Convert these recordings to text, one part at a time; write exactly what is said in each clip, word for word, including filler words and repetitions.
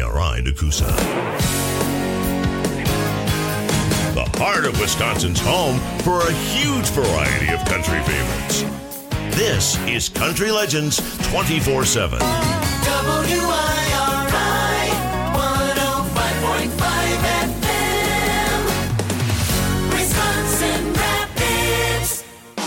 R I Nakusa. The heart of Wisconsin's home for a huge variety of country favorites. This is Country Legends twenty-four seven. W I R I one oh five point five F M, Wisconsin Rapids.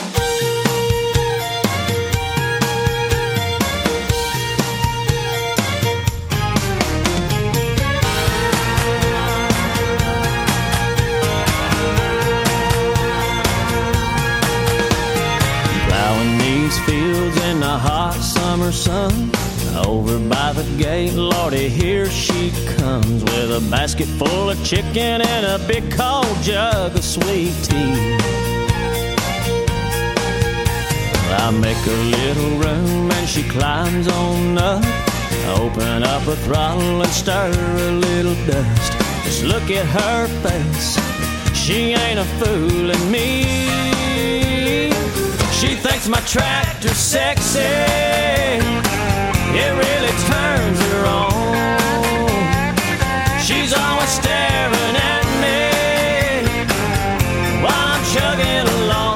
Plowing these fields in the hot summer sun. Over by the gate, Lordy, here she comes with a basket full of chicken and a big cold jug of sweet tea. I make a little room and she climbs on up. Open up a throttle and stir a little dust. Just look at her face, she ain't a fooling me. She thinks my tractor's sexy, it really turns her on. She's always staring at me while I'm chugging along.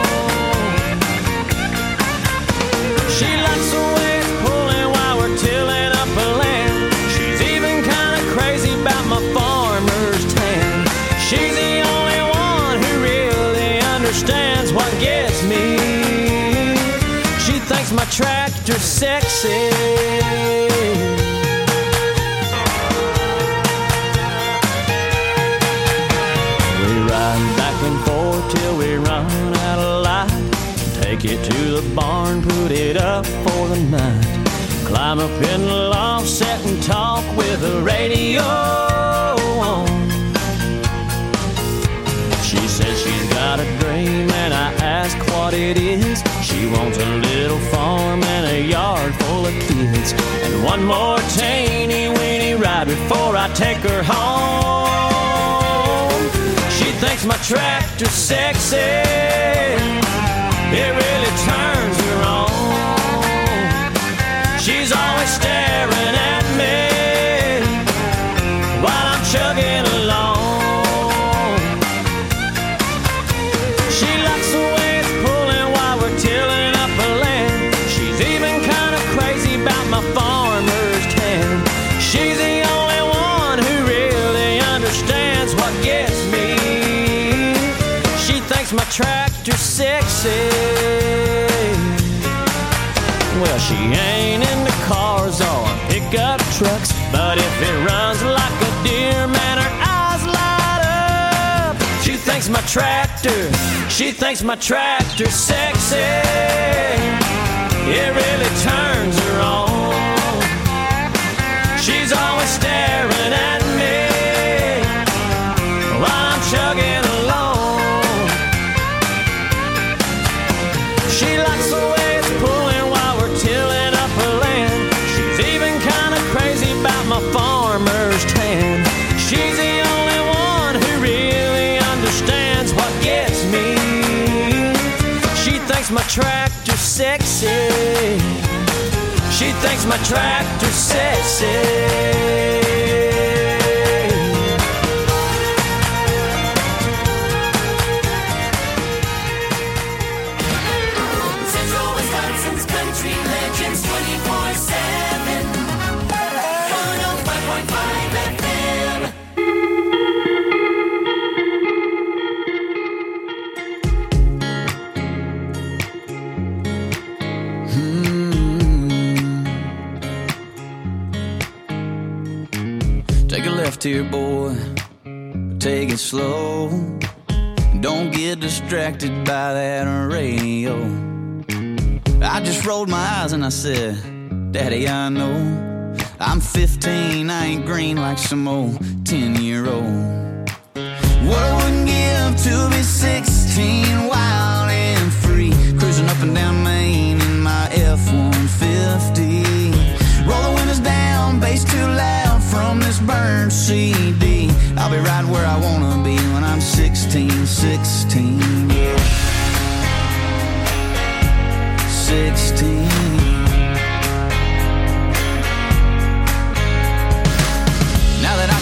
She likes the way it's pulling while we're tilling up a land. She's even kind of crazy about my farmer's tan. She's the only one who really understands what gets me. She thinks my tractor's sexy. We ride back and forth till we run out of light. Take it to the barn, put it up for the night. Climb up in the loft, sit and talk with the radio on. She says she's got a dream and I ask what it is. She wants a little farm and a yard full of kids, and one more teeny weeny ride before I take her home. She thinks my tractor's sexy, it really turns her on. She's always staring at me while I'm chugging along. She likes the way it's pulling while we're tilling up a land. She's even kind of crazy about my farmer's tan. She's the only one who really understands what gets me. She thinks my tractor's sexy. Well, she ain't into cars or pickup trucks, but if it runs like a deer, man, her eyes light up. She thinks my tractor, she thinks my tractor's sexy, it really turns her on. She's always staring at me while I'm chugging along. She likes the way it's pulling while we're tilling up a land. She's even kind of crazy about my farmer's tan. She's the only one who really understands what gets me. She thinks my tractor's sexy. She thinks my tractor's sexy. Central Wisconsin's Country Legends twenty-four seven, one oh five point five F M. Take a left here, boy. Take it slow. Don't get distracted by that radio. I just rolled my eyes and I said, Daddy, I know I'm fifteen, I ain't green like some old ten-year-old. What I wouldn't give to be sixteen, wild and free, cruising up and down Main in my F one fifty. Roll the windows down, bass too loud from this burned C D. I'll be right where I wanna be when I'm sixteen, sixteen, yeah. sixteen.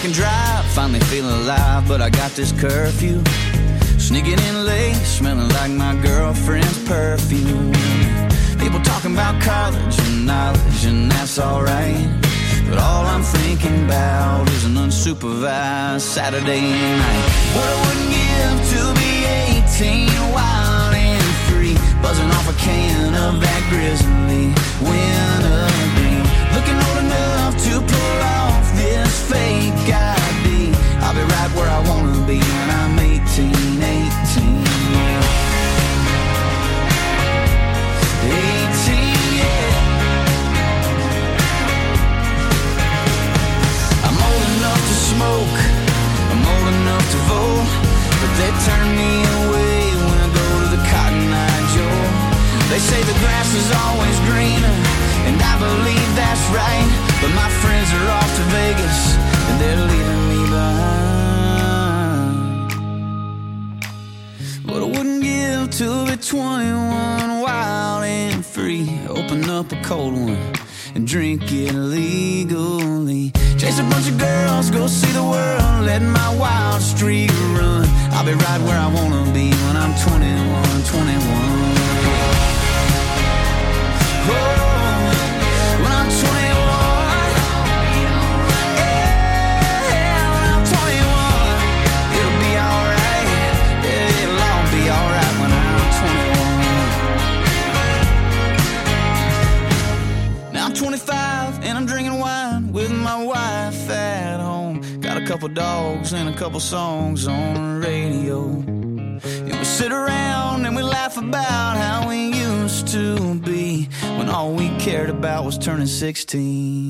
can drive, finally feeling alive, but I got this curfew. Sneaking in late, smelling like my girlfriend's perfume. People talking about college and knowledge, and that's alright. But all I'm thinking about is an unsupervised Saturday night. What I wouldn't give to be eighteen, wild and free, buzzing off a can of that grizzly wintergreen. Looking old enough to pull off this fake I D. I'll be right where I wanna be when I'm eighteen, eighteen, yeah. eighteen, yeah. I'm old enough to smoke, I'm old enough to vote, but they turn me away when I go to the Cotton Eye Joe. They say the grass is always greener, and I believe that's right, but my friends are off to Vegas, and they're leaving me behind. But I wouldn't give to be twenty-one, wild and free. Open up a cold one and drink it legally. Chase a bunch of girls, go see the world, let my wild streak run. I'll be right where I wanna be when I'm twenty-one, twenty-one. Oh, when I'm twenty-one, yeah, when I'm twenty-one, it'll be alright, yeah, it'll all be alright when I'm twenty-one. Now I'm twenty-five and I'm drinking wine with my wife at home. Got a couple dogs and a couple songs on the radio. And we sit around and we laugh about how we used to be, when all we cared about was turning sixteen.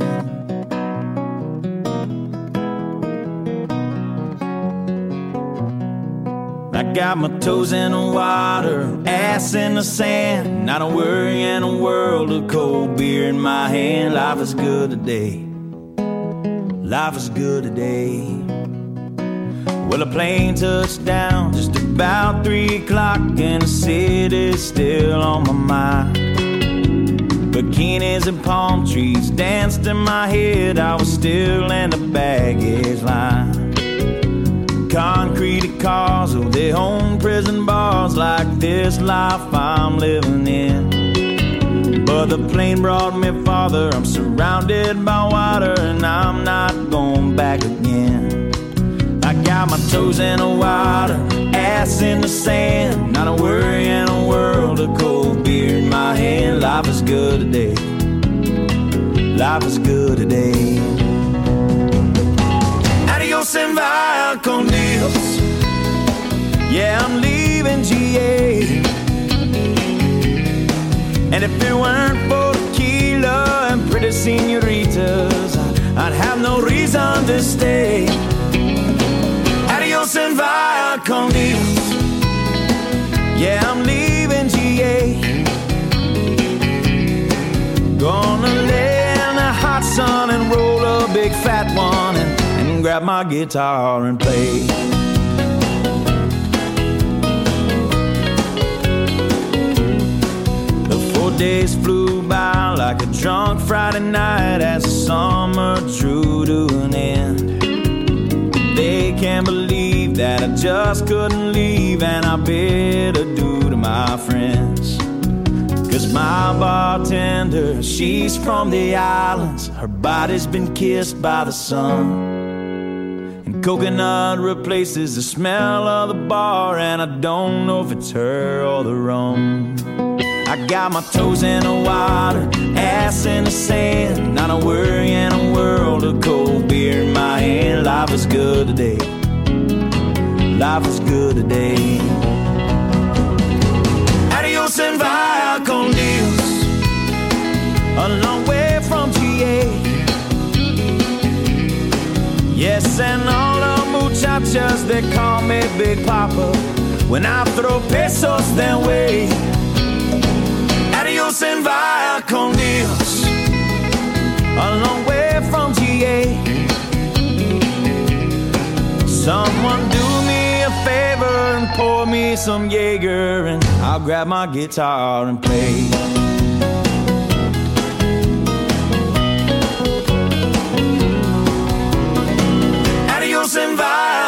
I got my toes in the water, ass in the sand, not a worry in a world of cold beer in my hand. Life is good today, life is good today. Well, a plane touched down just about three o'clock, and the city's still on my mind. Bikinis and palm trees danced in my head, I was still in the baggage line. Concrete cars, oh, they own prison bars, like this life I'm living in. But the plane brought me farther, I'm surrounded by water, and I'm not going back again. I got my toes in the water, ass in the sand, not a worry in a world of cold beer in my hand. Life is good today, life is good today. Adios and via con Dios, yeah, I'm leaving G A. And if it weren't for tequila and pretty senoritas, I'd have no reason to stay. Adios and via con Dios, yeah, I'm leaving G A. Gonna lay in the hot sun and roll a big fat one, and, and grab my guitar and play. The four days flew by like a drunk Friday night as the summer drew to an end. They can't believe that I just couldn't leave, and I bid adieu to my friends. Cause my bartender, she's from the islands, her body's been kissed by the sun. And coconut replaces the smell of the bar, and I don't know if it's her or the rum. I got my toes in the water, ass in the sand, not a worry in a world of cold beer in my hand. Life is good today, life is good today. Adios and via con Dios, a long way from G A. Yes, and all the muchachas, they call me Big Papa when I throw pesos their way. Adios and via con Dios, a long way from G A. Someone do me a favor and pour me some Jaeger, and I'll grab my guitar and play.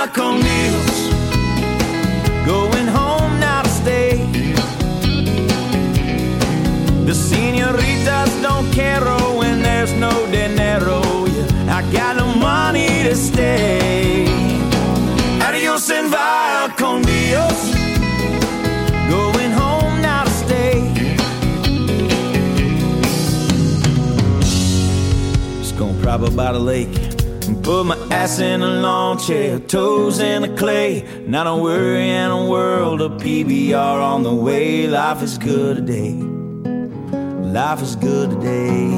con Dios. Going home now to stay. The señoritas don't care when there's no dinero. Yeah, I got no money to stay. Adios and vaya con Dios. Going home now to stay. Just gonna prop up by the lake and put my ass in a lawn chair, toes in the clay. Not a worry in a world of P B R on the way. Life is good today. Life is good today.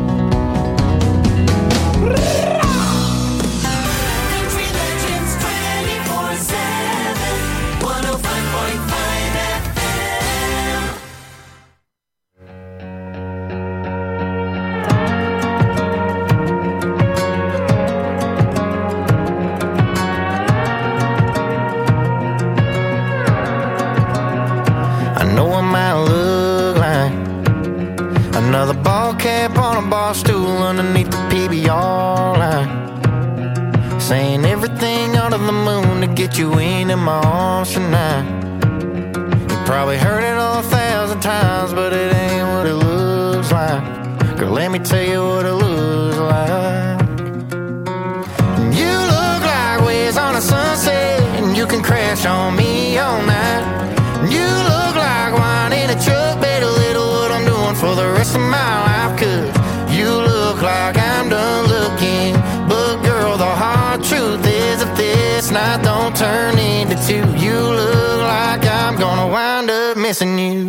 Country Legends twenty-four seven, one oh five point five F M. I know I might look like another ball cap on a bar stool underneath the P B R line, saying everything under the moon to get you into my arms tonight. You probably heard it all a thousand times, but it ain't what it looks like. Girl, let me tell you what it looks like. You look like waves on a sunset, and you can crash on me all night. You look like wine in a truck, better little what I'm doing for the rest of my life. Cause you look like I'm done looking, but girl, the hard truth is if this night don't turn into two, you look like I'm gonna wind up missing you.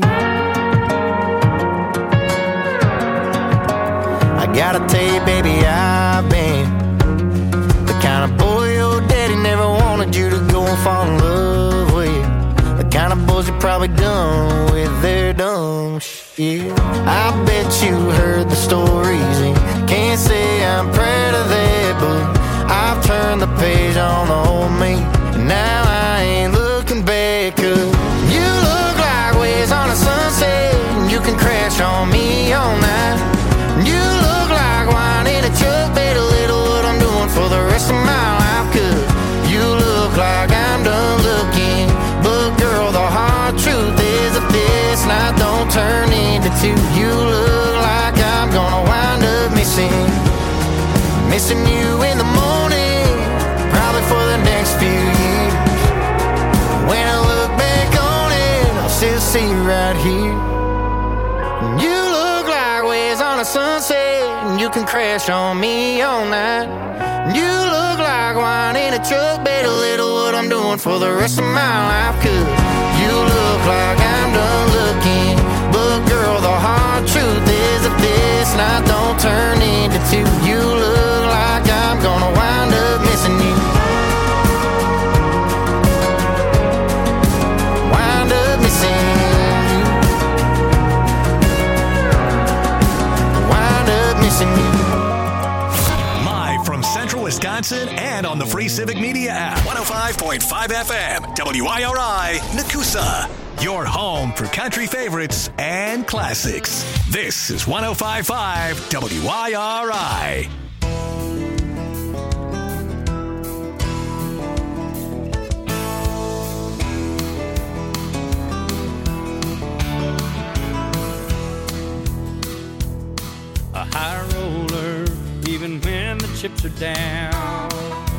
I gotta tell you, baby, I've been the kind of boy your daddy never wanted you to go and fall in love with. The kind of boys you're probably done with their dumb shit. I bet you heard the stories and can't say I'm proud of that, but I've turned the page on the old me, and now I ain't looking back. Cause you look like waves on a sunset, and you can crash on me all night. You look like wine in a truck, better little what I'm doing for the rest of my life. Cause you look like I'm done looking, but girl, the hard truth is if this night don't turn into two, you look like I'm gonna wind up missing Missing you in the morning, probably for the next few years. When I look back on it, I'll still see you right here. You look like waves on a sunset, and you can crash on me all night. You look like wine in a truck, better little what I'm doing for the rest of my life. Cause you look like I'm done looking, but girl, the hard truth is if this night don't turn into two, you look like I'm gonna wind up missing you. Wind up missing you. Wind up missing you. Live from Central Wisconsin and on the Free Civic Media app. one oh five point five F M, W I R I, Nakusa. Your home for country favorites and classics. This is one oh five point five W I R I. A high roller, even when the chips are down.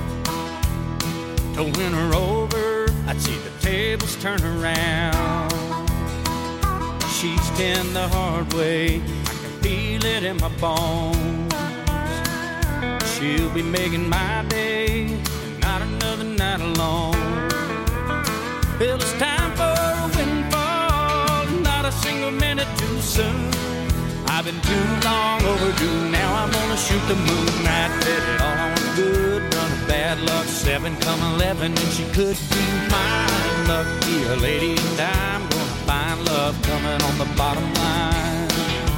To win her over, I'd see the tables turn around. She's been the hard way, I can feel it in my bones. She'll be making my day, and not another night alone. Well, it's time for a windfall, not a single minute too soon. I've been too long overdue, now I'm gonna shoot the moon. I bet it all on good run of bad luck, seven come eleven, and she could be mine. Lucky a lady, and I'm gonna find love coming on the bottom line.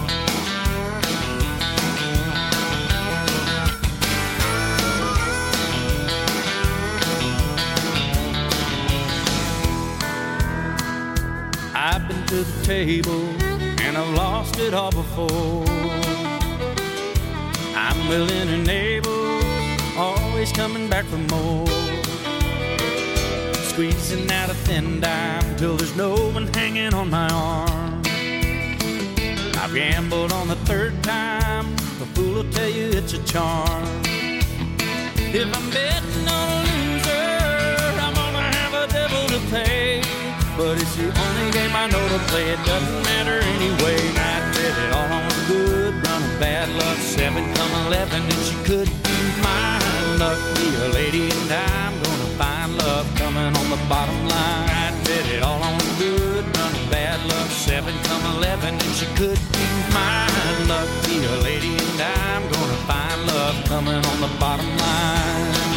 I've been to the table, and I've lost it all before. I'm willing and able, always coming back for more. squeezing out a thin dime till there's no one hanging on my arm. I've gambled on the third time, a fool will tell you it's a charm. If I'm betting on a loser, I'm gonna have a devil to pay. But it's the only game I know to play, it doesn't matter anyway. I bet it all on the good run of bad luck, seven come eleven, and she could use my luck. Be a lady and I'm gonna find love coming on the bottom line. I bet it all on the good run of bad luck, seven come eleven, and she could use my luck. Be a lady and I'm gonna find love coming on the bottom line.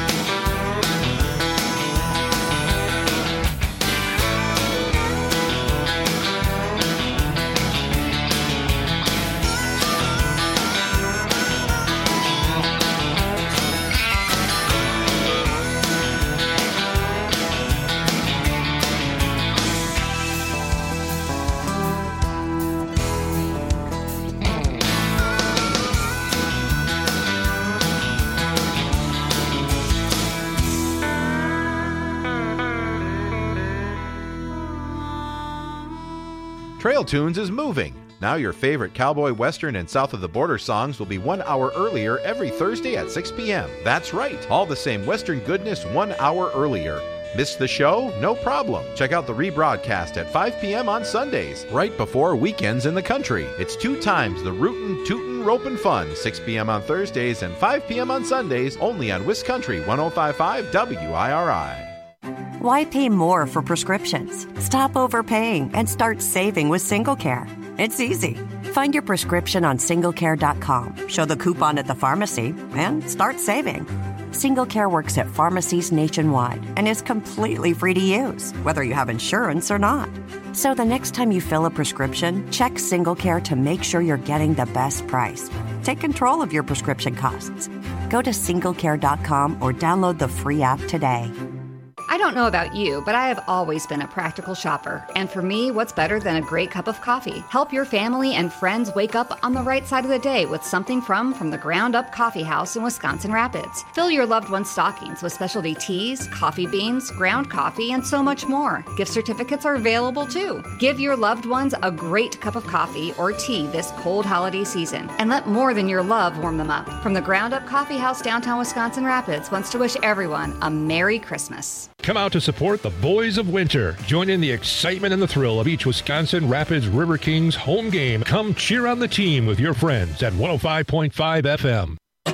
Trail Tunes is moving. Now your favorite cowboy, western, and south of the border songs will be one hour earlier every Thursday at six p.m. That's right, all the same western goodness one hour earlier. Missed the show? No problem. Check out the rebroadcast at five p.m. on Sundays, right before weekends in the country. It's two times the rootin', tootin', ropin' fun, six p.m. on Thursdays and five p.m. on Sundays, only on Wiscountry one oh five point five W I R I. Why pay more for prescriptions? Stop overpaying and start saving with SingleCare. It's easy. Find your prescription on single care dot com, show the coupon at the pharmacy, and start saving. SingleCare works at pharmacies nationwide and is completely free to use, whether you have insurance or not. So the next time you fill a prescription, check SingleCare to make sure you're getting the best price. Take control of your prescription costs. Go to single care dot com or download the free app today. I don't know about you, but I have always been a practical shopper. And for me, what's better than a great cup of coffee? Help your family and friends wake up on the right side of the day with something from From the Ground Up Coffee House in Wisconsin Rapids. Fill your loved one's stockings with specialty teas, coffee beans, ground coffee, and so much more. Gift certificates are available too. Give your loved ones a great cup of coffee or tea this cold holiday season, and let more than your love warm them up. From the Ground Up Coffee House, downtown Wisconsin Rapids, wants to wish everyone a Merry Christmas. Come out to support the Boys of Winter. Join in the excitement and the thrill of each Wisconsin Rapids River Kings home game. Come cheer on the team with your friends at one oh five point five F M.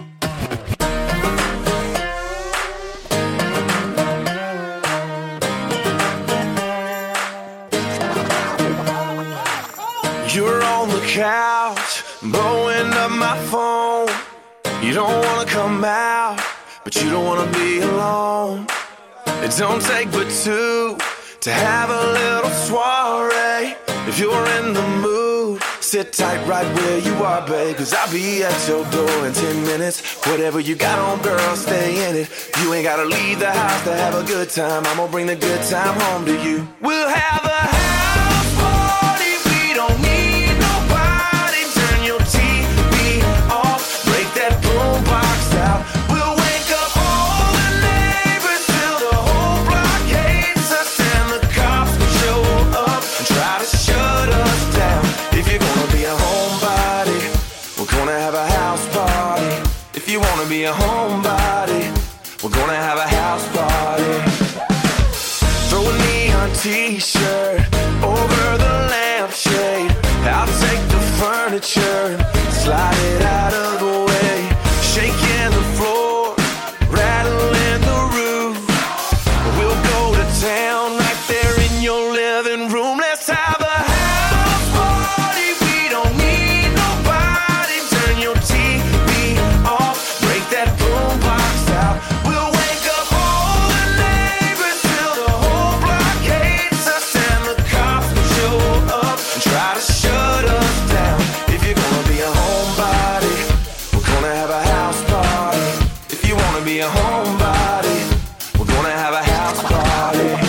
You're on the couch, blowing up my phone. You don't wanna come out, but you don't wanna be alone. It don't take but two to have a little soiree. If you're in the mood, sit tight right where you are, babe, cause I'll be at your door in ten minutes. Whatever you got on, girl, stay in it. You ain't gotta leave the house to have a good time. I'm gonna bring the good time home to you. We'll have a house party. We don't need nobody. Turn your T V off. Break that boombox out. We'll wake up all the neighbors till the whole block hates us, and the cops will show up and try to shut us down. If you're gonna be a homebody, we're gonna have a house party. If you wanna be a homebody, we're gonna have a house party. Throw a neon t-shirt over the lampshade. I'll take the furniture, slide it out of the way. Shaking the floor, rattling the roof. We'll go to town right there in your living room. Let's have a house party. We don't need nobody. Turn your T V off. Break that boombox out. We'll wake up all the neighbors till the whole block hates us, and the cops will show up and try to shut us down. If you're gonna be a homebody, we're gonna have a house party. If you wanna be a homebody, we're gonna have a house party.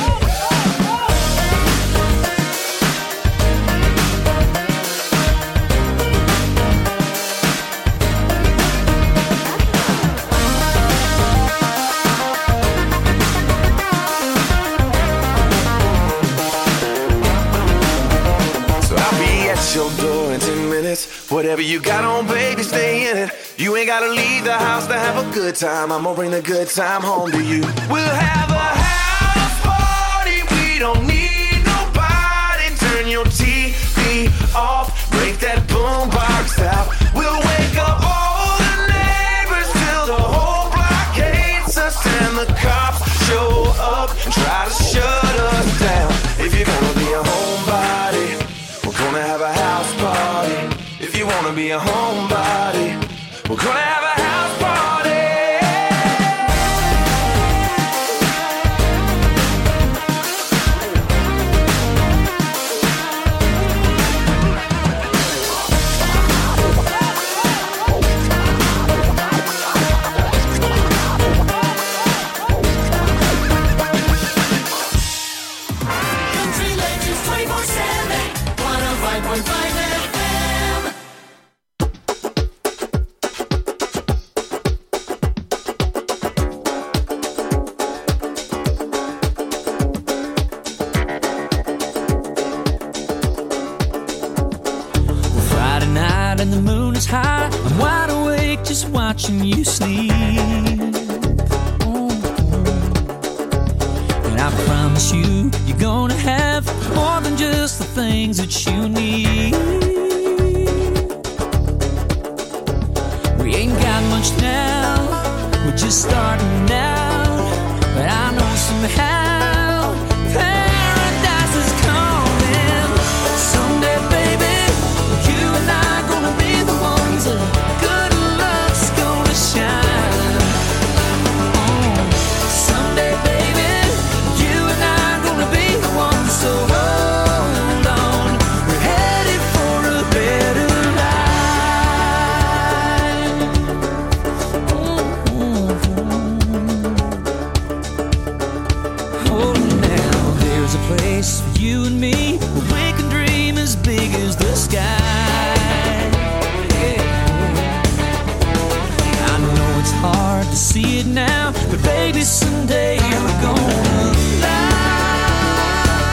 Whatever you got on, baby, stay in it. You ain't gotta leave the house to have a good time. I'm gonna bring the good time home to you. We'll have a house party. We don't need nobody. Turn your T V off. Break that boombox out. We'll wake up all the neighbors till the whole block hates us. And the cops show up and try to shut us down. If you're gonna be a homebody, we're gonna have a house party. If you wanna be a homebody, we're gonna have a house party. Country Legends twenty-four seven, one oh five point five F M. Friday night and the moon is high. I'm wide awake just watching you sleep. Oh. And I promise you, you're gonna have more than just the things that you need. We ain't got much now, we're just starting out. But I know somehow paradise is coming. Someday, baby, you and I gonna be the ones that good luck's gonna shine. Oh, someday, baby, you and I gonna be the ones. So hold on, we're headed for a better life. Oh, now there's a place for you and me where we can dream as big as the sky. Yeah. I know it's hard to see it now, but baby, someday we're gonna fly.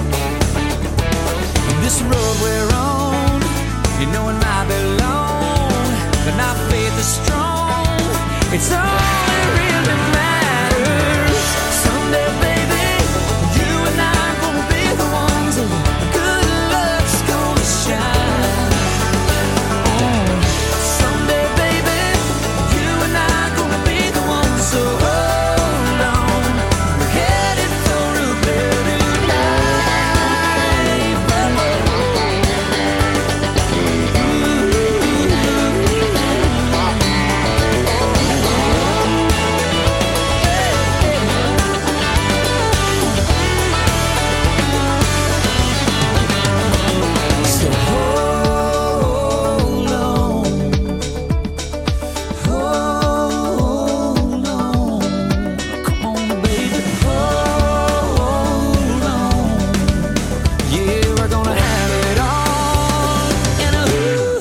This road we're on, you know it might be long, but our faith is strong. It's all that really matters. Someday, baby, you and I gonna be the ones that good luck's gonna shine. Oh, someday, baby, you and I gonna be the ones. So hold on, we're headed for a better life. So hold on, hold on, come on, baby, hold on. Yeah, we're gonna have it all in a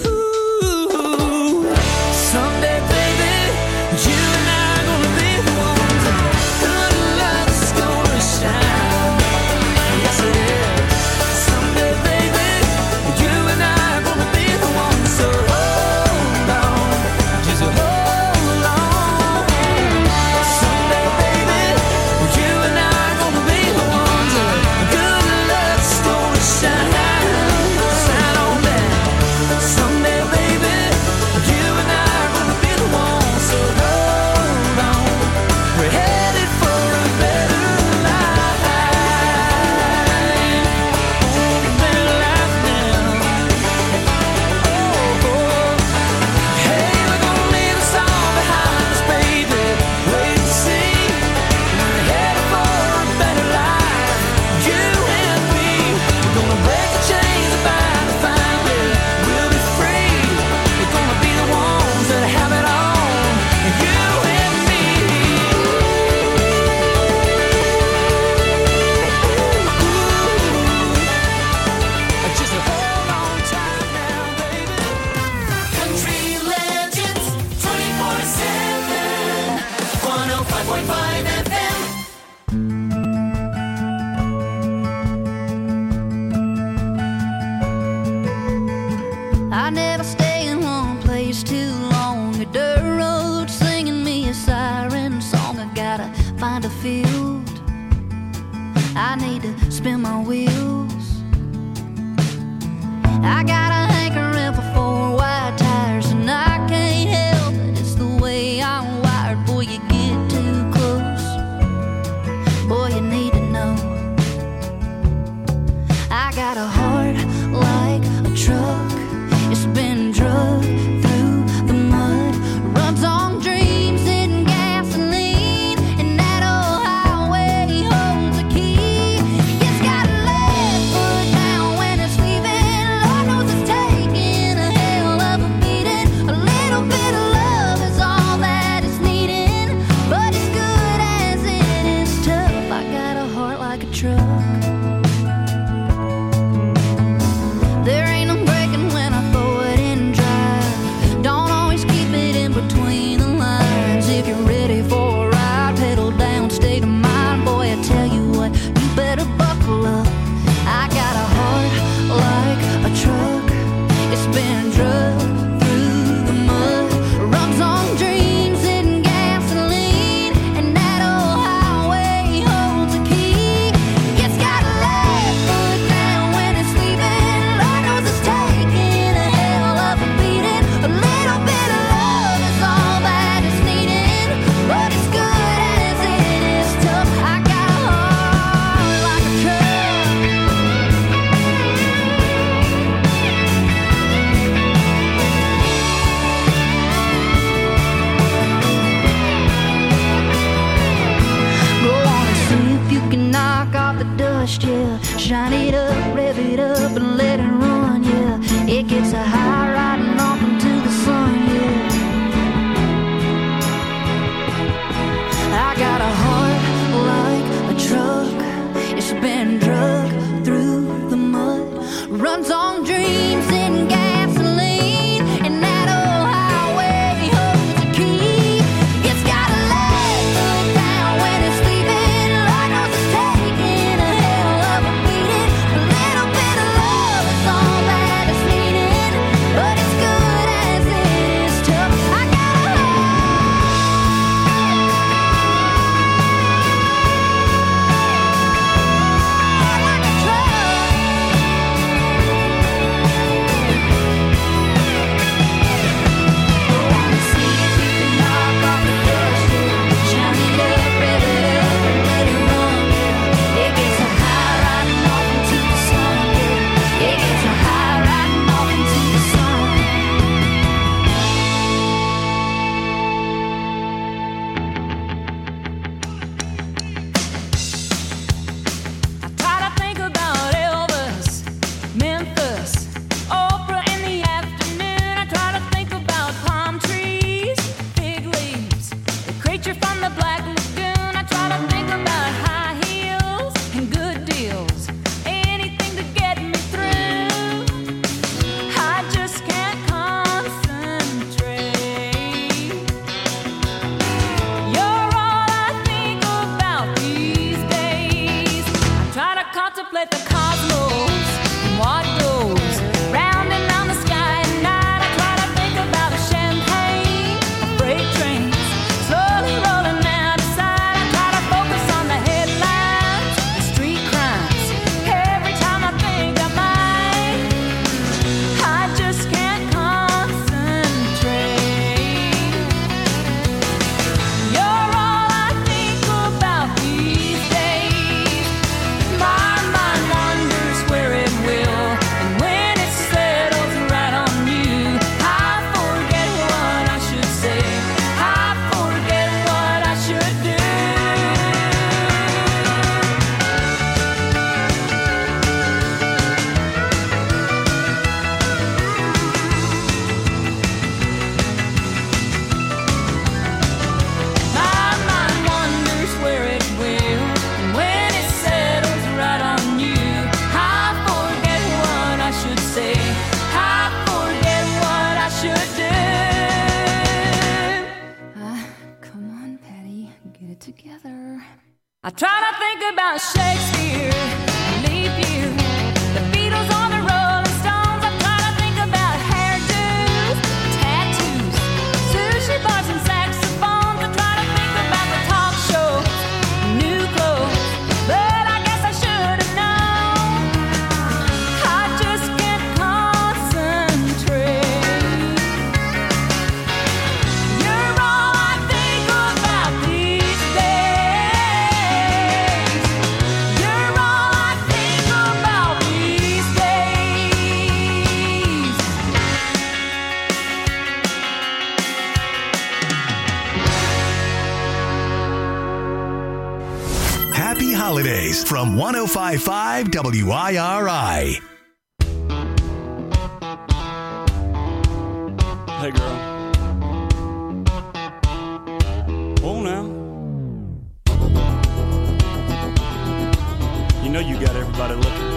ooh. Someday, baby, you and I gonna be the ones that good luck's gonna shine. Yes, it is. Someday, baby, you and I gonna be the ones. So hold on, just hold on. Someday, baby, you and I gonna be the ones that good luck's gonna shine. Shine on down. Someday, baby, you and I gonna be the ones. So hold on, we're headed for a better life. Oh, a better life now. Oh, hey, we're gonna leave us all behind us, baby. Wait and see. We're headed for a better life. You and me. We're gonna break the chains that bind us finally. We'll be free. We're gonna be the ones that have it all. You and me. Ooh, just hold on tight now, baby. Country Legends twenty-four seven, one oh five point five F M. I never stayed find a field. I need to spin my wheels. I got a hankering for four white tires, and I can't help it, it's the way I'm wired. Boy, you get too close, boy, you need to know. I got a heart like a truck, it's been drugged through the mud, runs on dreams and gasoline, and that old highway holds a key. It's got a left foot down when it's leaving. Lord knows it's taking a hell of a beating. A little bit of love is all that it's needing, but as good as it is tough, I got a heart like a truck. There ain't no breaking when I throw it in drive. Don't always keep it in between the lines. If you're ready for a ride, pedal down, state of mind. Boy, I tell you what, you better buckle up. I got a heart like a truck, it's been drugged through the mud, runs on dreams and gasoline, and that old highway holds a key. It's got a left foot down when it's leaving. Lord knows it's taking a hell of a beating. A little bit of love is all that it's needing, but as good as it is tough, I got a heart like a truck. Go on and see if you can knock off the dust, yeah. Shine it up, rev it up, and let it run, yeah. It gets a high riding off into the sun, yeah. I got a heart like a truck, it's been drugged through the mud, runs on dreams and gasoline, and that old highway holds a key. It's got a left foot down when it's leaving. Lord knows it's taking a hell of a beating. A little bit of love is all that it's needing, but as good as it is tough, I got a heart like a truck. Go on and see if you can knock off the dust, yeah. Shine it up, rev it up, and let it run, yeah. It gets a high riding off into the sun, yeah. It gets a high riding off into the sun. I try to think about Elvis, Memphis, Oprah in the afternoon. I try to think about palm trees, fig leaves, the creature from the Black Lagoon. I try to think about high heels and good deals, anything to get me through. I just can't concentrate. You're all I think about these days. I try to contemplate the cosmos and what goes round and round the sky at night. I try to think about the champagne, the freight trains slowly rolling out of sight. I try to focus on the headlines, the street crimes. Every time I think I might, I just can't concentrate. You're all I think about these days. My mind wanders where it will, and when it settles right on you, I forget what I should say. I forget what I should do. My mind wanders where it will, and when it settles right on you, I forget what I should say. I forget what I should do. Come on, Patty, get it together. I try to think about Shakespeare, leap year, the Beatles on the Rolling Stones. I try to think about hairdos, tattoos, sushi bars and saxophones. I try to think about the talk shows, Happy holidays from one oh five point five W I R I. Hey, girl. Oh, now. You know you got everybody looking.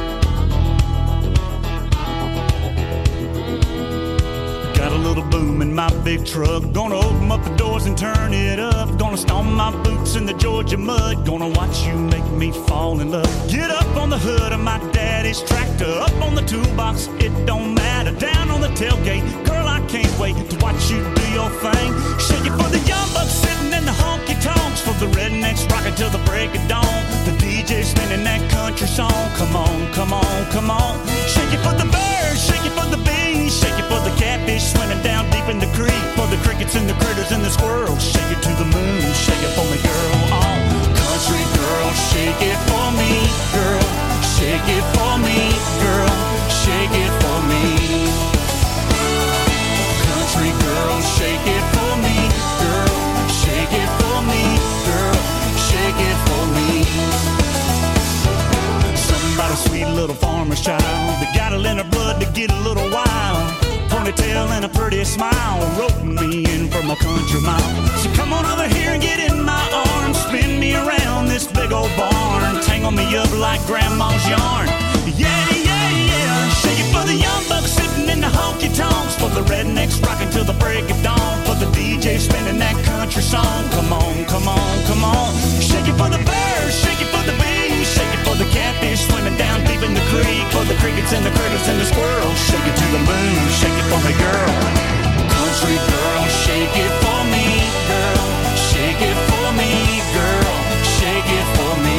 Got a little boom in my big truck. Gonna open up the doors and turn it up. Gonna stomp my boots in the Georgia mud. Gonna watch you make me fall in love. Get up on the hood of my daddy's tractor. Up on the toolbox, it don't matter. Down on the tailgate, girl, I can't wait to watch you do your thing. Shake it for the young bucks sitting in the honky-tonks. For the rednecks rocking till the break of dawn. The D J spinning that country song. Come on, come on, come on. Shake it for the birds, shake it for the bees. Shake it for the catfish swimming down deep in the creek. For the crickets and the critters and the squirrels. Shake it to the moon, shake it for me, girl. Oh, country girl, shake it for me, girl. Shake it for me, girl. Shake it for me. Country girl, shake it for me, girl. Shake it for me, girl. Shake it for me. Something about a sweet little farmer's child that got it in her blood to get a little wild. Ponytail and a pretty smile, roping me in from a country mile. So come on over here and get in my arms, spin me around this big old barn, tangle me up like grandma's yarn. Yeah, yeah, yeah. Shake it for the young bucks sitting in the honky-tonks. For the rednecks rocking till the break of dawn. For the D J spinning that country song. Come on, come on, come on. Shake it for the birds, shake it for the bees. Shake it for the catfish swimming down deep in the creek. For the crickets and the critters and the squirrels. Shake it to the moon, shake it for me, girl. Country girl, shake it for me, girl. Shake it for me, girl. Shake it for me.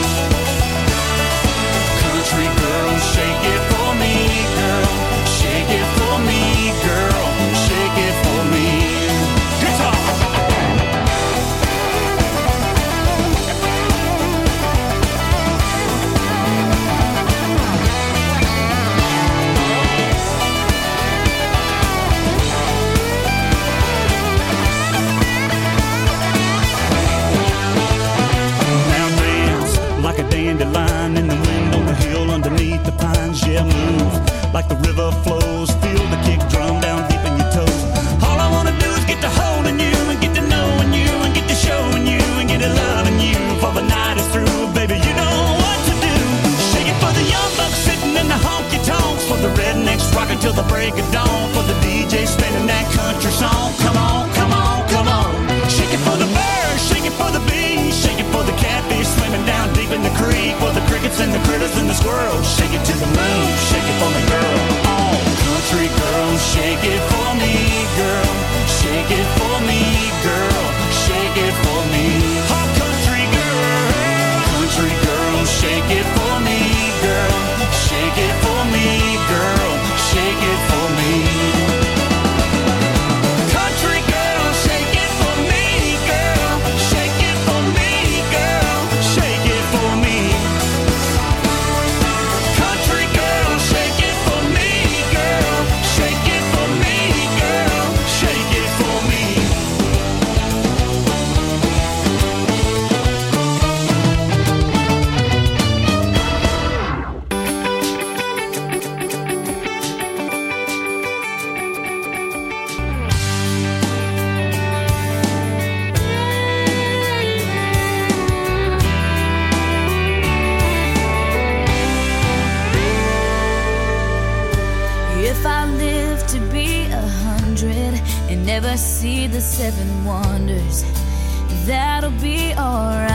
Country girl, shake it for me, girl. Shake it for me, girl. Shake it for me. Guitar. Like a dandelion in the wind on the hill underneath the pines. Yeah, move like the river flows. Feel the kick drum down deep in your toes. All I wanna do is get to holding you and get to knowing you and get to showing you and get to loving you. For the night is through, baby, you know what to do. Shake it for the young bucks sitting in the honky-tonks. For the rednecks rocking till the break of dawn. For the D J spinning that country song. Come on, come on, come on. Shake it for the birds, shake it for the bees. Shake it for the catfish swimming down deep in the creek. For the crickets and the critters and the squirrels. Shake it to the moon, shake it for me, girl. Oh, country girl, shake it for me, girl. Shake it for me, girl. Shake it for me. Oh, country girl. Country girl, shake it for me, girl. Shake it for me, girl. Shake it for me. Country girl, shake it for me, girl. Shake it for me, girl. Shake it for me. Country girl, shake it for me, girl. Shake it for me, girl. Shake it for me. If I live to be a hundred and never see the seven wonders, that'll be alright.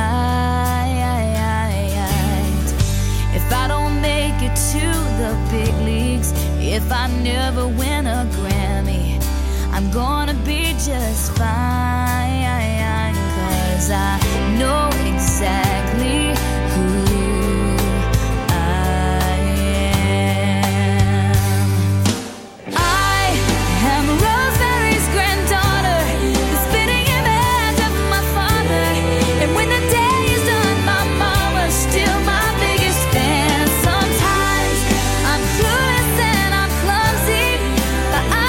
If I don't make it to the big leagues, if I never win a Grammy, I'm gonna be just fine. 'Cause I know exactly who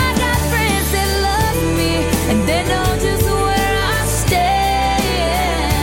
And they know just where I stay.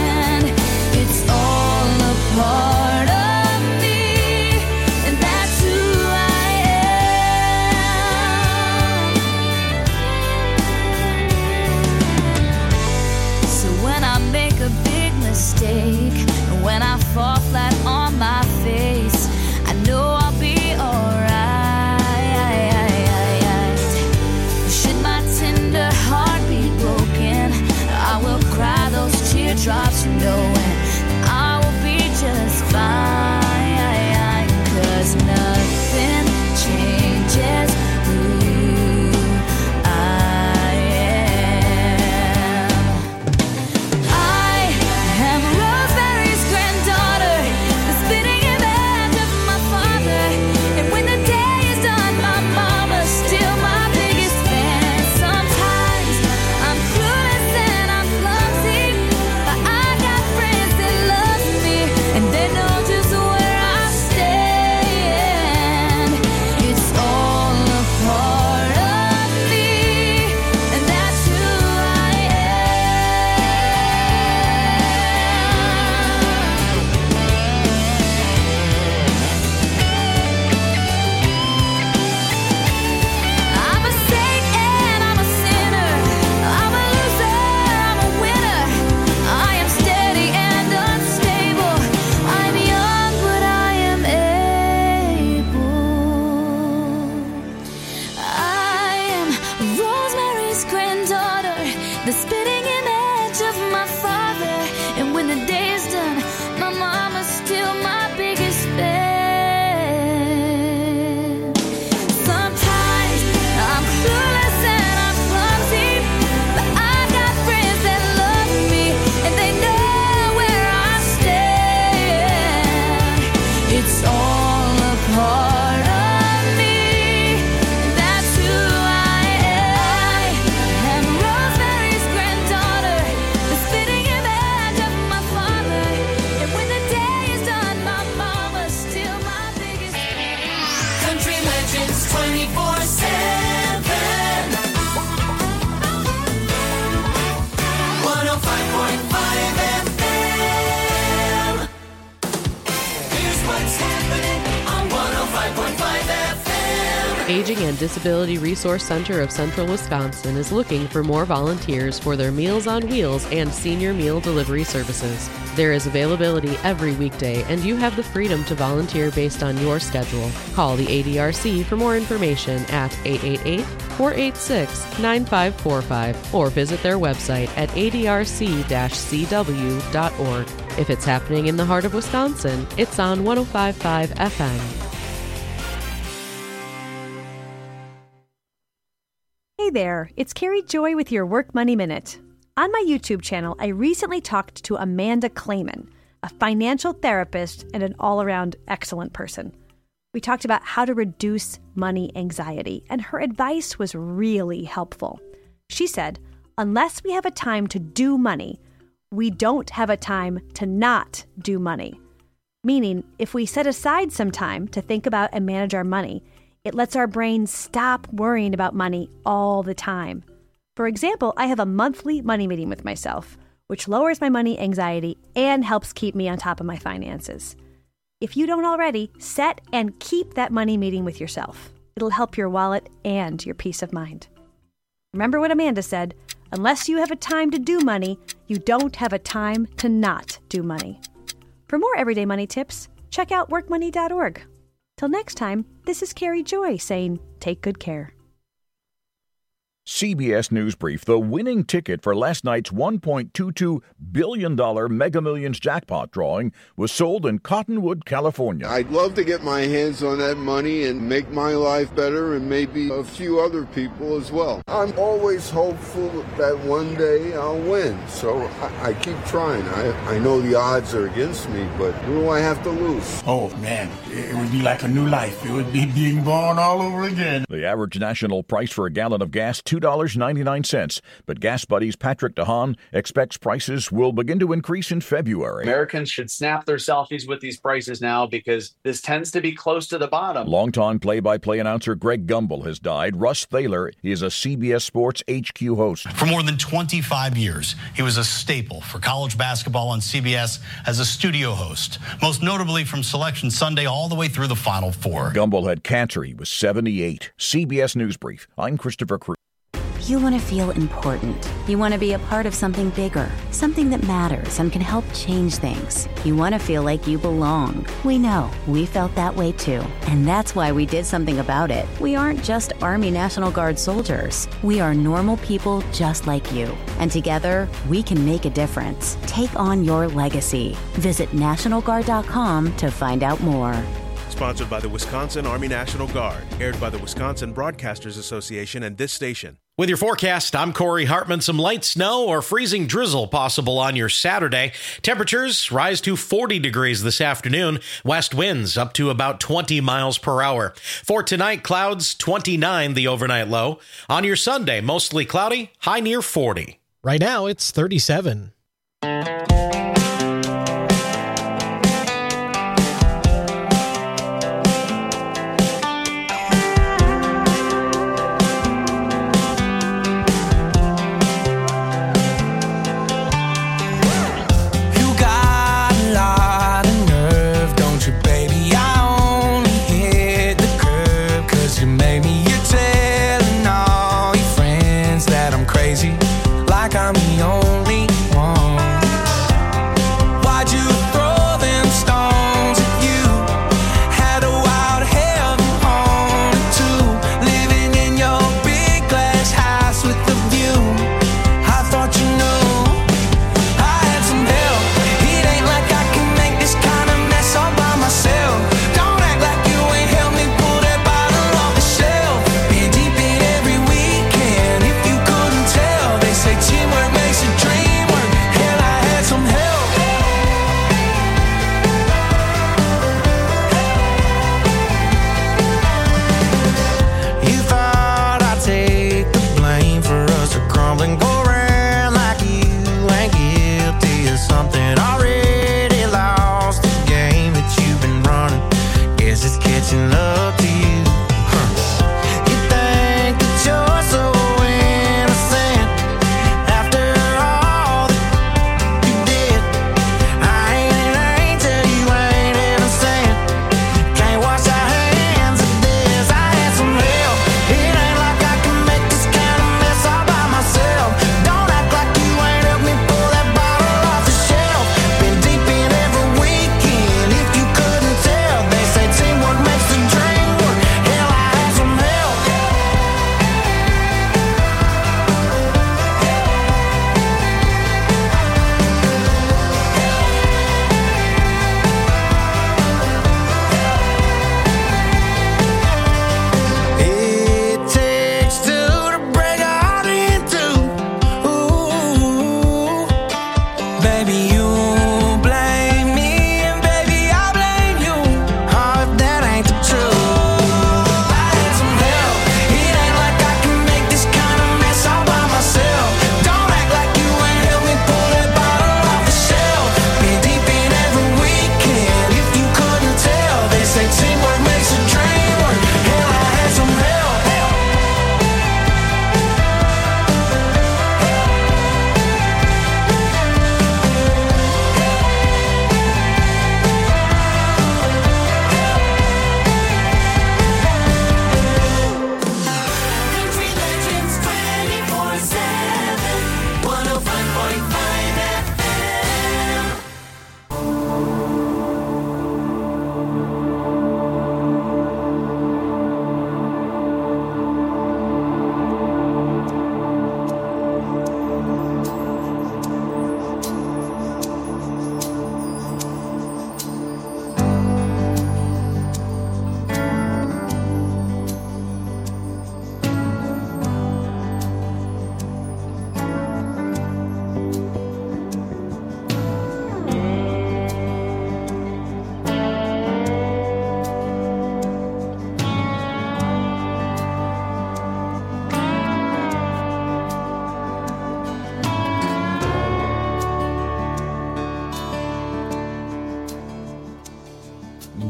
Aging and Disability Resource Center of Central Wisconsin is looking for more volunteers for their Meals on Wheels and senior meal delivery services. There is availability every weekday, and you have the freedom to volunteer based on your schedule. Call the A D R C for more information at eight eight eight, four eight six, nine five four five or visit their website at a d r c dash c w dot org. If it's happening in the heart of Wisconsin, it's on one oh five point five F M. Hey there, it's Carrie Joy with your Work Money Minute. On my YouTube channel, I recently talked to Amanda Clayman, a financial therapist and an all-around excellent person. We talked about how to reduce money anxiety, and her advice was really helpful. She said, unless we have a time to do money, we don't have a time to not do money. Meaning, if we set aside some time to think about and manage our money, it lets our brain stop worrying about money all the time. For example, I have a monthly money meeting with myself, which lowers my money anxiety and helps keep me on top of my finances. If you don't already, set and keep that money meeting with yourself. It'll help your wallet and your peace of mind. Remember what Amanda said, unless you have a time to do money, you don't have a time to not do money. For more everyday money tips, check out work money dot org. Till next time, this is Carrie Joy saying, take good care. C B S News Brief, the winning ticket for last night's one point two two billion dollars Mega Millions jackpot drawing was sold in Cottonwood, California. I'd love to get my hands on that money and make my life better and maybe a few other people as well. I'm always hopeful that one day I'll win, so I, I keep trying. I, I know the odds are against me, but what do I have to lose? Oh, man, it would be like a new life. It would be being born all over again. The average national price for a gallon of gas, two dollars and ninety-nine cents. But Gas Buddy's Patrick DeHaan expects prices will begin to increase in February. Americans should snap their selfies with these prices now because this tends to be close to the bottom. Longtime play-by-play announcer Greg Gumbel has died. Russ Thaler is a C B S Sports H Q host. For more than twenty-five years, he was a staple for college basketball on C B S as a studio host, most notably from Selection Sunday all the way through the Final Four. Gumbel had cancer. He was seventy-eight. C B S News Brief. I'm Christopher Cruz. You want to feel important. You want to be a part of something bigger, something that matters and can help change things. You want to feel like you belong. We know. We felt that way too. And that's why we did something about it. We aren't just Army National Guard soldiers. We are normal people just like you. And together, we can make a difference. Take on your legacy. Visit National Guard dot com to find out more. Sponsored by the Wisconsin Army National Guard. Aired by the Wisconsin Broadcasters Association and this station. With your forecast, I'm Corey Hartman. Some light snow or freezing drizzle possible on your Saturday. Temperatures rise to forty degrees this afternoon. West winds up to about twenty miles per hour. For tonight, clouds, twenty-nine the overnight low. On your Sunday, mostly cloudy, high near forty. Right now, it's thirty-seven. I'm the only one.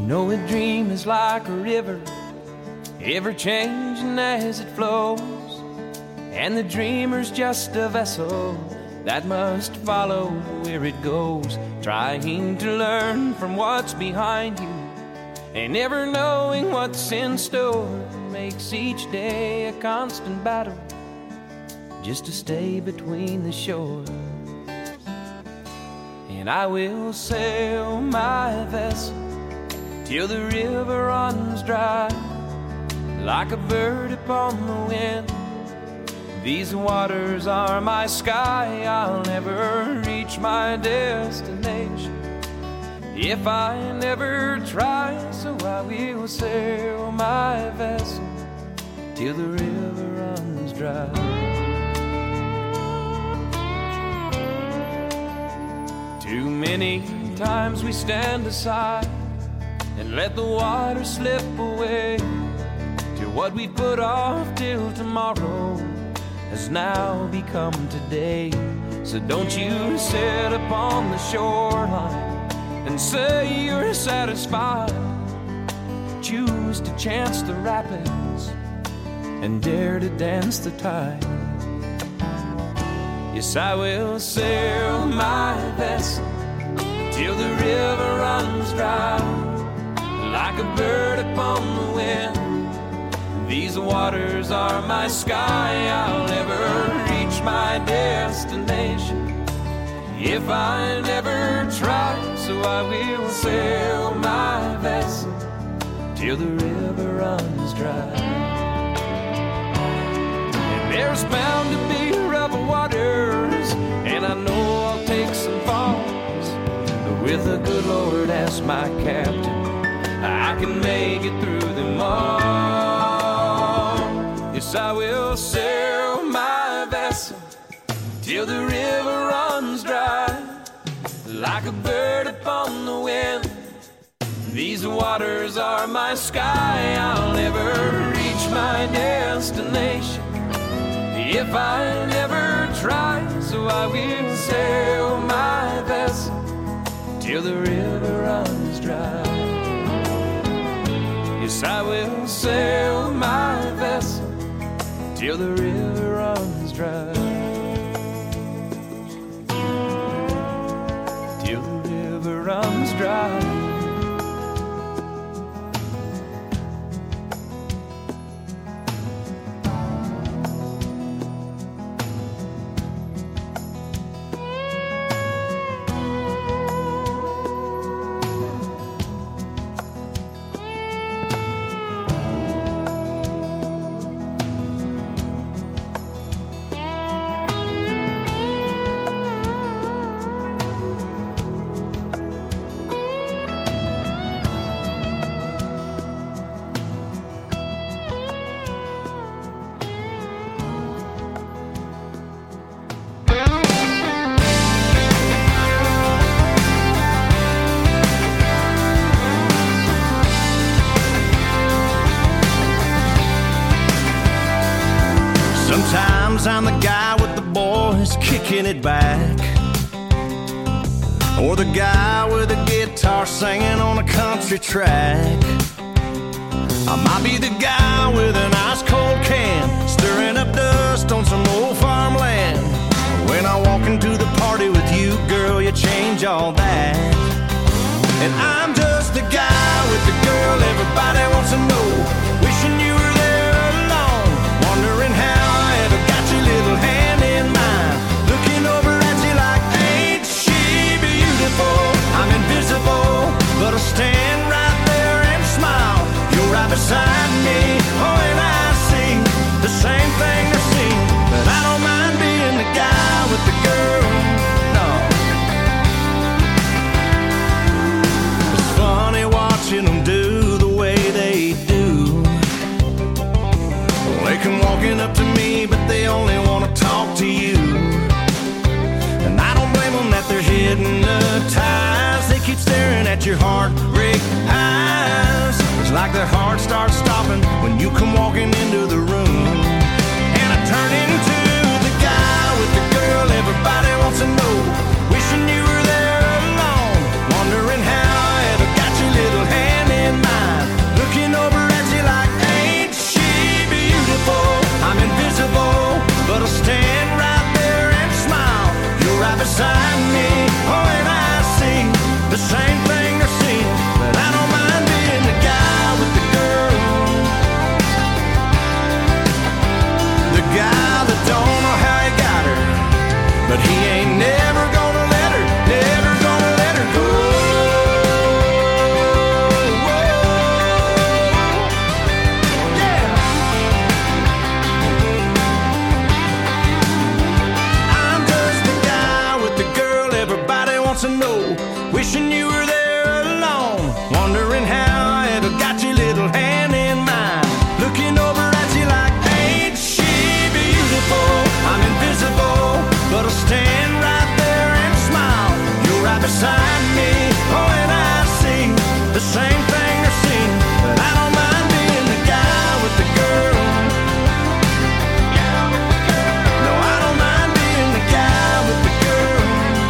know a dream is like a river, ever changing as it flows, and the dreamer's just a vessel that must follow where it goes, trying to learn from what's behind you and never knowing what's in store makes each day a constant battle just to stay between the shores. And I will sail my vessel till the river runs dry, like a bird upon the wind. These waters are my sky, I'll never reach my destination if I never try. So I will sail my vessel till the river runs dry. Too many times we stand aside and let the water slip away to what we put off till tomorrow has now become today. So don't you sit upon the shoreline and say you're satisfied. Choose to chance the rapids and dare to dance the tide. Yes, I will sail my vessel till the river runs dry, like a bird upon the wind. These waters are my sky, I'll never reach my destination if I never try. So I will sail my vessel till the river runs dry. And there's bound to be rough waters, and I know I'll take some falls, but with the good Lord as my captain, I can make it through them all. Yes, I will sail my vessel till the river runs dry, like a bird upon the wind. These waters are my sky, I'll never reach my destination if I never try. So I will sail my vessel till the river runs dry. Yes, I will sail my vessel till the river runs dry. Till the river runs dry. Sometimes I'm the guy with the boys kicking it back, or the guy with a guitar singing on a country track. I might be the guy with an ice cold can stirring up dust on some old farmland. When I walk into the party with you, girl, you change all that. And I'm just the guy with the girl everybody wants to know, wishing you were there alone, wondering how I ever got your little hand in mine, looking over at you like, ain't she beautiful? I'm invisible, but I'll stand right there and smile. You're right beside me, oh, and I see the same thing I see. But I don't mind being the guy with the girl, no. It's funny watching them do the way they do. They come walking up to me, but they only want to talk to you. And I don't blame them that they're hypnotized. They keep staring at your heartbreak eyes. It's like their heart starts stopping when you come walking into the room. And I turn into the guy with the girl everybody wants to know, wishing you were there alone, wondering how I ever got your little hand in go, wishing you were there alone, wondering how I ever got your little hand in mine, looking over at you like, ain't she beautiful? I'm invisible, but I'll stand right there and smile. You're right beside me, oh, and I see the same thing they're seeing, but I don't mind being the guy with the girl. No, I don't mind being the guy with the girl.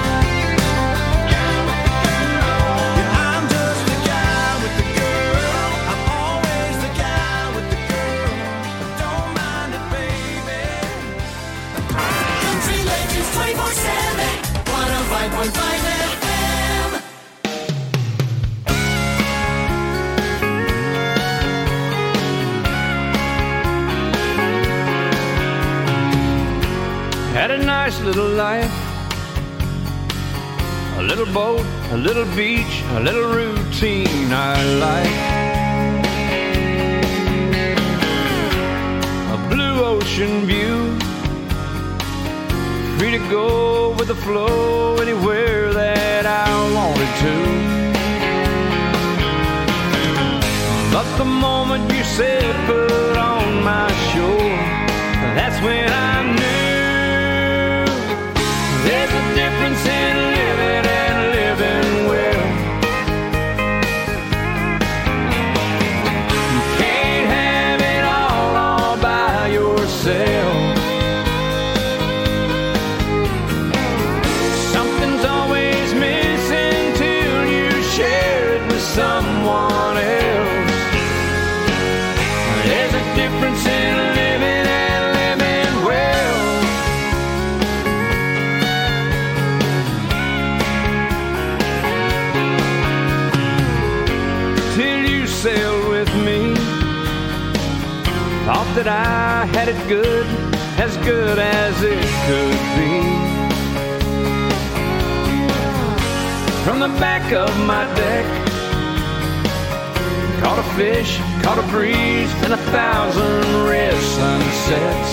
Yeah, I'm just the guy with the girl. I'm always the guy with the girl. I don't mind it, baby. Country Legends twenty-four seven, one oh five point five F M. Had a nice little life, a little boat, a little beach, a little routine I like. A blue ocean view, free to go with the flow anywhere that I wanted to. But the moment you said put on my shore, that's when I knew there's a difference in living and living well. You can't have it all all by yourself. Something's always missing till you share it with someone else. There's a difference in living and living well. Till you sailed with me, thought that I had it good, as good as it could be. From the back of my deck, caught a fish, caught a breeze, and a thousand red sunsets.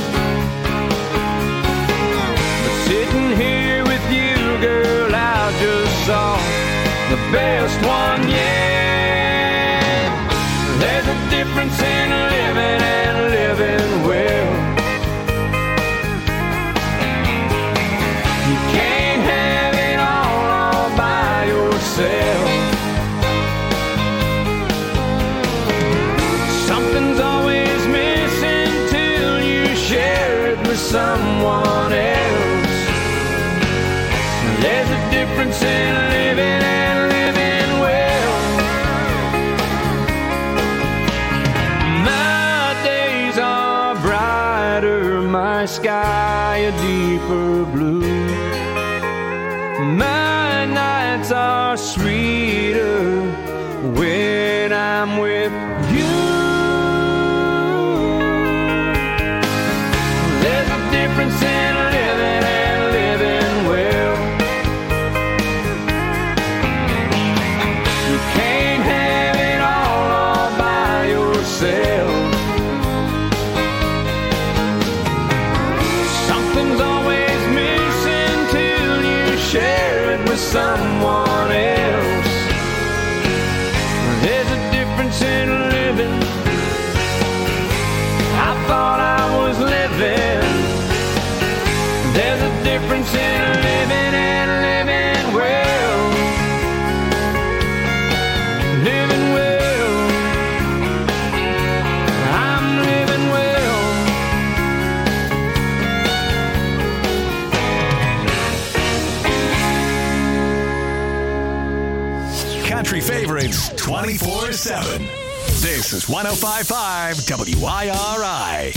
But sitting here with you, girl, I just saw the best one yet. There's a difference in living and living well. You can't have it all, all by yourself. Something's always missing till you share it with someone else. There's a difference in living and living well. My days are brighter, my sky a deeper blue. My nights are sweeter when I'm with you. There's a difference in living and living well. You can't have it all, all by yourself. Something's always missing till you share it with someone else. There's a difference in living. I thought I was living. There's a difference in living and living well. Living well. I'm living well. Country favorites twenty-four seven. This is one oh five point five W I R I.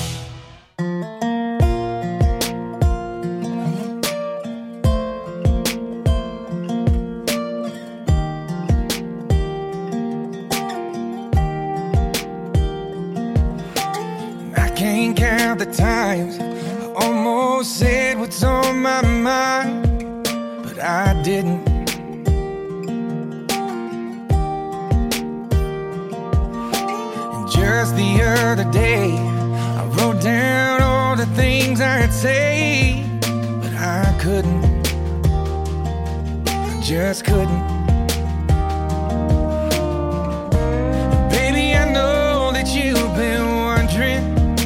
I can't count the times I almost said what's on my mind, but I didn't. Just the other day, I wrote down all the things I'd say, but I couldn't. just couldn't. Baby, I know that you've been wondering.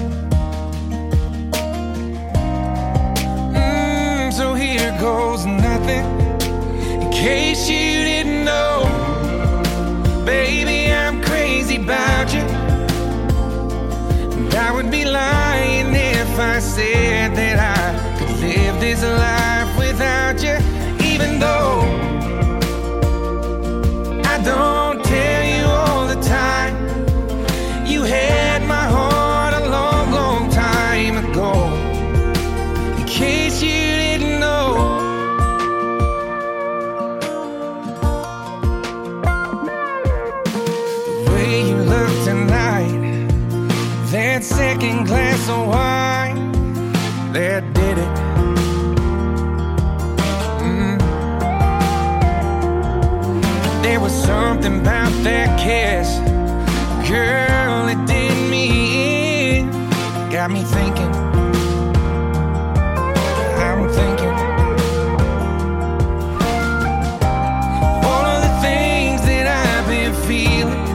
Mm, so here goes nothing. In case you didn't know, baby, I'm crazy about you. And I would be lying if I said that I could live this life without you. Even though I don't tell you all the time, you had my heart a long, long time ago. In case you didn't know, the way you look tonight, that second glass of wine, that did it. There was something about that kiss, girl, it did me in. Got me thinking, I'm thinking all of the things that I've been feeling.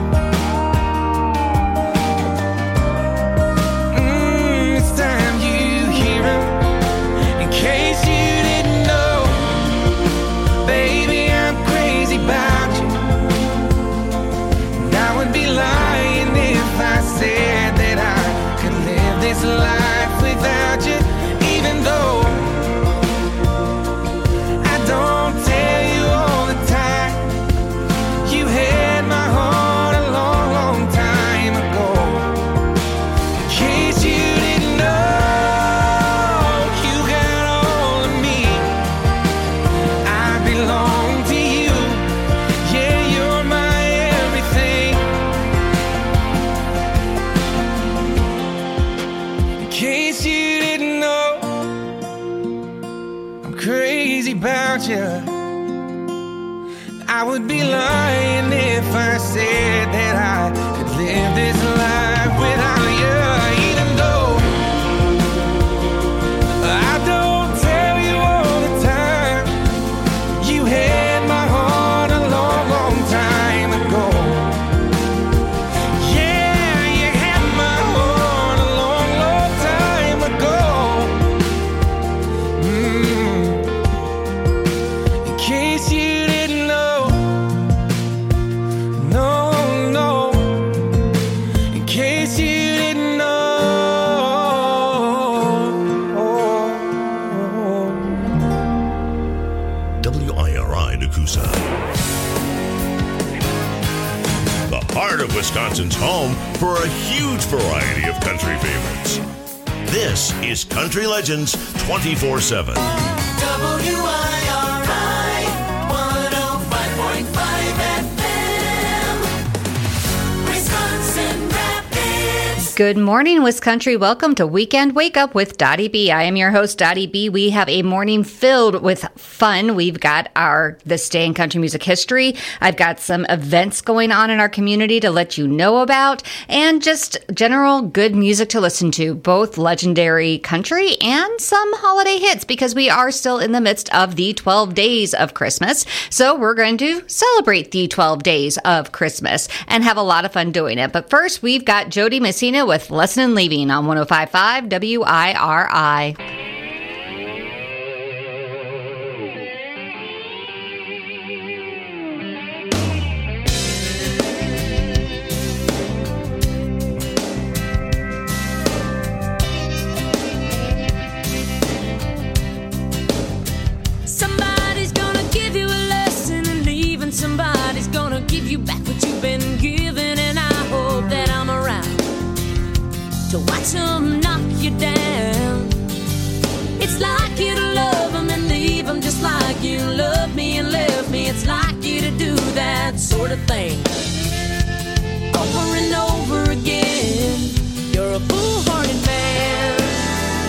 Mm, it's time you hear 'em. In case you didn't know, baby, I'm crazy about you. Lying if I said that I could live this life without you. Even though I don't tell you all the time, you had my heart a long, long time ago. In case you didn't know, you got all of me. I belong to you. Yeah, you're my everything. In case you didn't know, I'm crazy about you. I would be lying if I said that I could live this life without you. Even though I don't tell you all the time, you had my heart a long, long time ago. Yeah, you had my heart a long, long time ago. Mm. In case you didn't know, no, no. In case you didn't know. W I R I Nakusa. The heart of Wisconsin's home for a huge variety of country favorites. This is Country Legends twenty-four seven. W I R I one oh five point five F M, Wisconsin Rapids. Good morning, Wiscountry. Welcome to Weekend Wake Up with Dottie B. I am your host, Dottie B. We have a morning filled with fun. We've got our This Day in Country Music History. I've got some events going on in our community to let you know about, and just general good music to listen to, both legendary country and some holiday hits, because we are still in the midst of the twelve days of Christmas. So we're going to celebrate the twelve days of Christmas and have a lot of fun doing it. But first, we've got Jody Messina with Lesson in Leaving on one oh five point five W I R I. Somebody's gonna give you a lesson in leaving. Somebody's gonna give you back what you've been given. And I hope that I'm around to watch them knock you down. It's like you to love them and leave them, just like you loved me and left me. It's like you to do that sort of thing over and over again. You're a foolhardy man.